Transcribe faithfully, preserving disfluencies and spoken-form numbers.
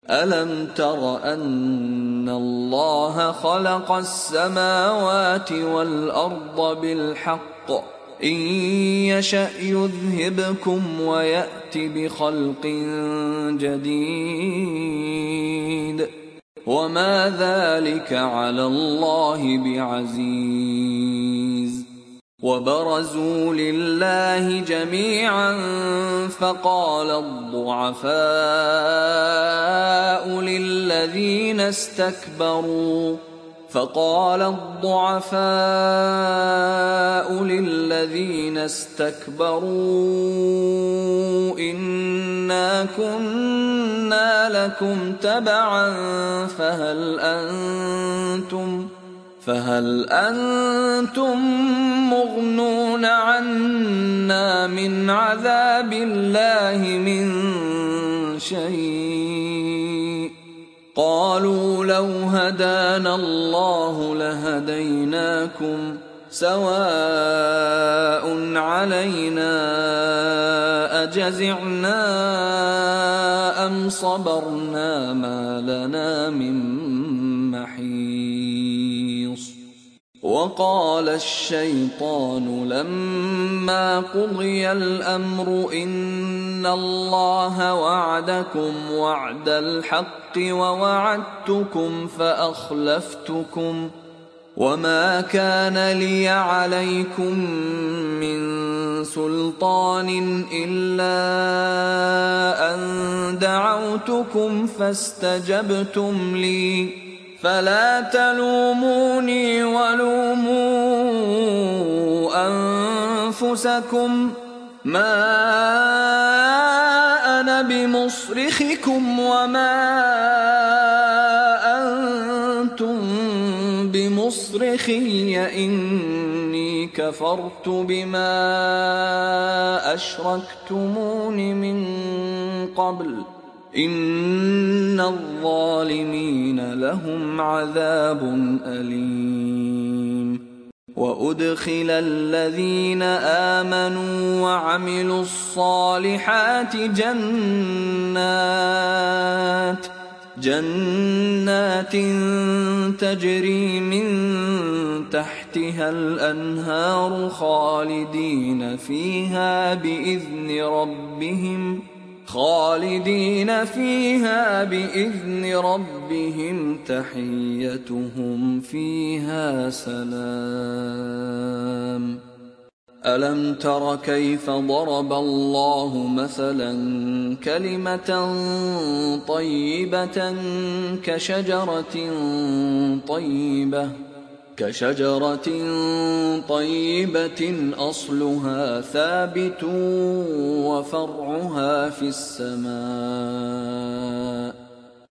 ألم تر أن الله خلق السماوات والأرض بالحق إن يشأ يذهبكم ويأت بخلق جديد وما ذلك على الله بعزيز وبرزوا لله جميعا فقال الضعفاء للذين استكبروا فقال الضعفاء للذين استكبروا إنا كنا لكم تبعا فهل أنتم فهل أنتم مغنون عنا من عذاب الله من شيء قالوا لو هدانا الله لهديناكم سواء علينا أجزعنا أم صبرنا ما لنا من محيص وقال الشيطان لما قضي الأمر إن الله وعدكم وعد الحق ووعدتكم فأخلفتكم وما كان لي عليكم من سلطان إلا أن دعوتكم فاستجبتم لي فلا تلوموني ولوموا أنفسكم ما أنا بمصرخكم وما أنتم بمصرخي إني كفرت بما أشركتمون من قبل إن الظالمين لهم عذاب أليم وأدخل الذين آمنوا وعملوا الصالحات جنات جنات تجري من تحتها الأنهار خالدين فيها بإذن ربهم خالدين فيها بإذن ربهم تحيتهم فيها سلام ألم تر كيف ضرب الله مثلا كلمة طيبة كشجرة طيبة كشجرة طيبة أصلها ثابت وفرعها في السماء